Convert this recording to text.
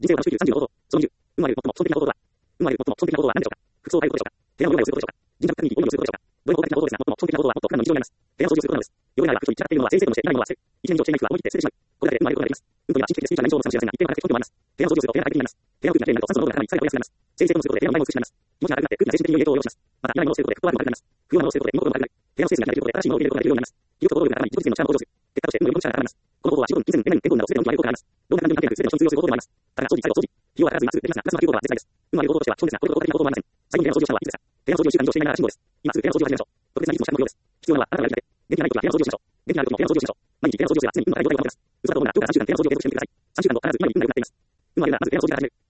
人生を楽しく生きる30の方法。その20、生まれる最も基本的な方法とは、生まれる最も基本的な方法は何でしょうか。服装を変えることでしょうか。提案を要することでしょうか。人格管理に応用することでしょうか。どれも効果的な方法ですが、最も基本的な方法はもっと普段の日常にあります。提案を掃除することなのです。弱いなら服と言っちゃっているのは先生ともしていないのはして、一年以上していない服は思い切って捨ててしまう。これだけで生まれることができます。うんというのは神経的でスピリチュアルな印象を持つかもしれませんが、一定の価格的根拠もあります。提案を掃除をすると提案が相手になります。提案を掃除をすると提案が相手になります。精神的なものをすると提案がうまくいかない美しくなります。精神的なものをすることで気持ちが高くなって空気が精神的に良い影響を及ぼします。また、いらないものを捨てることでフットワークも悪くなります。不要なものを捨てることで身も心も軽くなり、提案の精神が開いていることで新しいものを入れることができるようになります。気力と行動力が高まり、自己実現の力も向上する。結果として運よりも力が高まります。この方法は仕事に金銭、年齢、健康など全ての人に効果があります。どんな感情に関係なく全ての人に通用する方法でもあります。ただ、掃除、最後掃除。費用はかからず安くできますが、プラスマ効果は絶大です。運が良い方法としては基本ですが、これほど効果的な方法はありません。最後に提案掃除をしたのはいつですか。提案掃除を1週間以上していないなら辛抱です。今すぐ提案掃除を始めましょう。特別なリズムをしたいのもようです。必要なのはあなたがやるだけ。元気がない時は提案掃除をしましょう。元気がある時も提案掃除をしましょう。毎日提案掃除をすれば常に運の高い状態を保てます。嘘だと思うなら今日から3週間提案掃除を継続してみてください。3週間の必ず今より運が良くなっています。運が良いならまず提案掃除から始める。